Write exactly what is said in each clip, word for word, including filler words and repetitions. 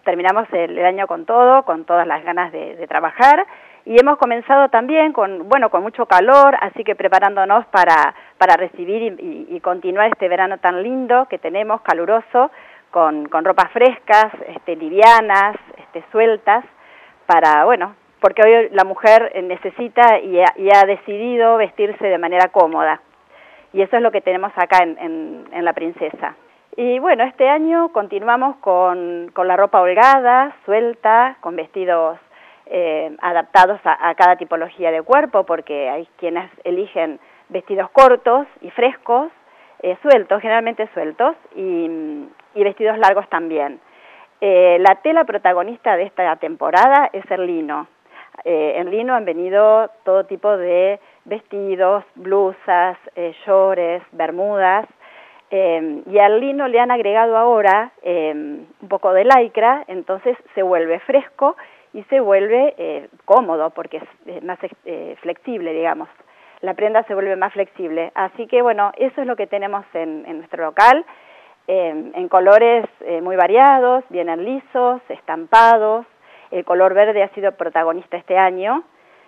terminamos el, el año con todo, con todas las ganas de, de trabajar, y hemos comenzado también con, bueno, con mucho calor, así que preparándonos para, para recibir y, y, y continuar este verano tan lindo que tenemos, caluroso, con, con ropas frescas, este, livianas, este, sueltas, para, bueno, porque hoy la mujer necesita y ha, y ha decidido vestirse de manera cómoda. Y eso es lo que tenemos acá en, en, en La Princesa. Y bueno, este año continuamos con, con la ropa holgada, suelta, con vestidos eh, adaptados a, a cada tipología de cuerpo, porque hay quienes eligen vestidos cortos y frescos, eh, sueltos, generalmente sueltos, y, y vestidos largos también. Eh, la tela protagonista de esta temporada es el lino. Eh, en lino han venido todo tipo de vestidos, blusas, eh, shorts, bermudas, eh, y al lino le han agregado ahora eh, un poco de lycra, entonces se vuelve fresco y se vuelve eh, cómodo porque es eh, más eh, flexible, digamos. La prenda se vuelve más flexible. Así que bueno, eso es lo que tenemos en, en nuestro local, eh, en colores eh, muy variados, vienen lisos, estampados. El color verde ha sido protagonista este año,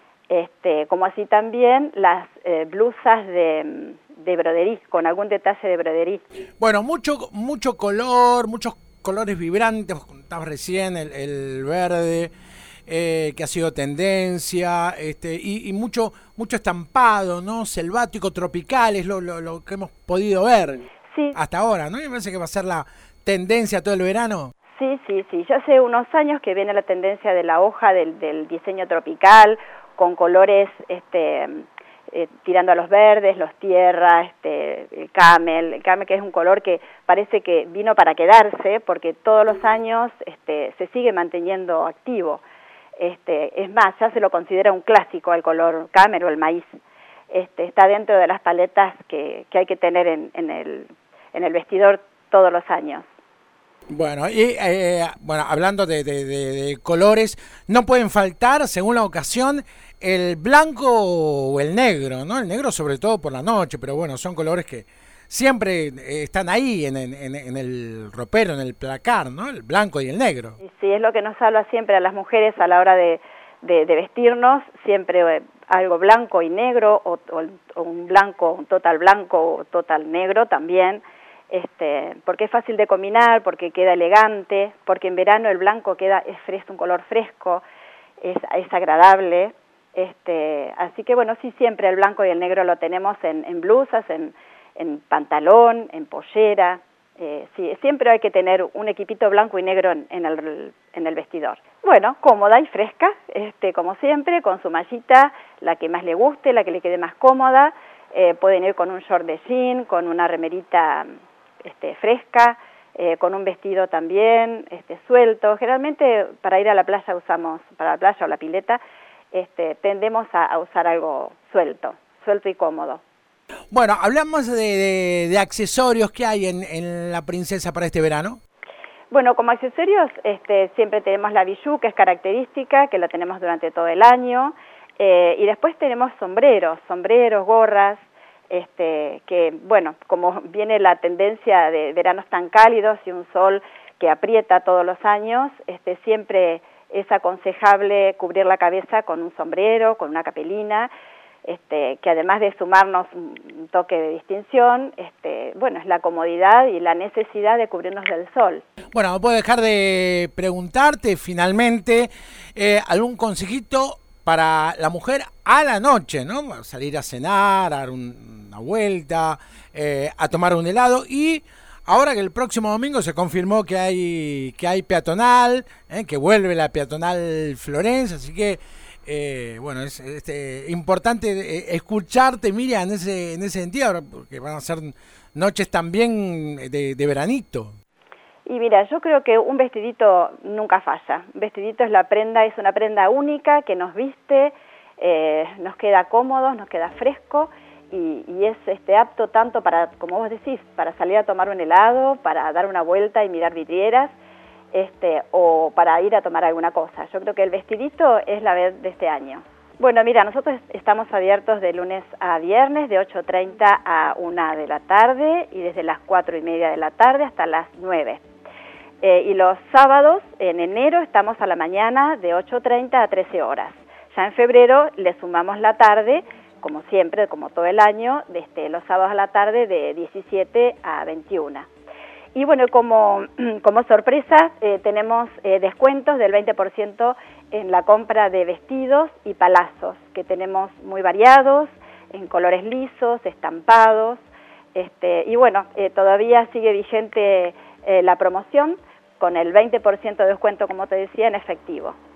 este, como así también las eh, blusas de, de broderí, con algún detalle de broderí. Bueno, mucho mucho color, muchos colores vibrantes, contabas recién el, el verde, eh, que ha sido tendencia, este, y, y mucho mucho estampado, ¿no? Selvático, tropical, es lo, lo, lo que hemos podido ver sí. hasta ahora, ¿no? Y me parece que va a ser la tendencia todo el verano. Sí, sí, sí. Ya hace unos años que viene la tendencia de la hoja, del, del diseño tropical, con colores este, eh, tirando a los verdes, los tierra, este, el camel, el camel que es un color que parece que vino para quedarse, porque todos los años este, se sigue manteniendo activo. Este, es más, ya se lo considera un clásico el color camel o el maíz. Este, está dentro de las paletas que, que hay que tener en, en, el, en el vestidor todos los años. Bueno, y eh, bueno, hablando de, de, de, de colores, no pueden faltar, según la ocasión, el blanco o el negro, ¿no? El negro sobre todo por la noche, pero bueno, son colores que siempre están ahí en, en, en el ropero, en el placar, ¿no? El blanco y el negro. Sí, es lo que nos habla siempre a las mujeres a la hora de, de, de vestirnos, siempre algo blanco y negro, o, o, o un blanco, un total blanco o total negro también. Este, porque es fácil de combinar, porque queda elegante, porque en verano el blanco queda es fresco, un color fresco, es, es agradable, este, así que bueno, sí, siempre el blanco y el negro lo tenemos en, en blusas, en, en pantalón, en pollera, eh, sí, siempre hay que tener un equipito blanco y negro en, en, el, en el vestidor. Bueno, cómoda y fresca, este, como siempre, con su mallita, la que más le guste, la que le quede más cómoda, eh, pueden ir con un short de jean, con una remerita Este, fresca, eh, con un vestido también este, suelto. Generalmente para ir a la playa usamos, para la playa o la pileta, este, tendemos a, a usar algo suelto, suelto y cómodo. Bueno, hablamos de, de, de accesorios que hay en, en La Princesa para este verano. Bueno, como accesorios este, siempre tenemos la bijou, que es característica, que la tenemos durante todo el año, eh, y después tenemos sombreros, sombreros, gorras, Este, que bueno, como viene la tendencia de veranos tan cálidos y un sol que aprieta todos los años, este, siempre es aconsejable cubrir la cabeza con un sombrero, con una capelina, este, que además de sumarnos un toque de distinción, este, bueno, es la comodidad y la necesidad de cubrirnos del sol. Bueno, no puedo dejar de preguntarte finalmente eh, algún consejito para la mujer a la noche, ¿no? Salir a cenar, a dar un, una vuelta, eh, a tomar un helado, y ahora que el próximo domingo se confirmó que hay que hay peatonal, eh, que vuelve la peatonal Florencia, así que eh, bueno, es este, importante eh, escucharte, Miriam, en ese en ese sentido, porque van a ser noches también de, de veranito. Y mira, yo creo que un vestidito nunca falla. Un vestidito es la prenda, es una prenda única que nos viste, eh, nos queda cómodo, nos queda fresco y, y es este apto tanto para, como vos decís, para salir a tomar un helado, para dar una vuelta y mirar vidrieras, este, o para ir a tomar alguna cosa. Yo creo que el vestidito es la vez de este año. Bueno, mira, nosotros estamos abiertos de lunes a viernes, de ocho treinta a una de la tarde y desde las cuatro y media de la tarde hasta las nueve. Eh, y los sábados, en enero, estamos a la mañana de ocho treinta a trece horas. Ya en febrero le sumamos la tarde, como siempre, como todo el año, desde los sábados a la tarde de diecisiete a veintiuna. Y bueno, como, como sorpresa, eh, tenemos eh, descuentos del veinte por ciento en la compra de vestidos y palazos, que tenemos muy variados, en colores lisos, estampados, este, y bueno, eh, todavía sigue vigente eh, la promoción con el veinte por ciento de descuento, como te decía, en efectivo.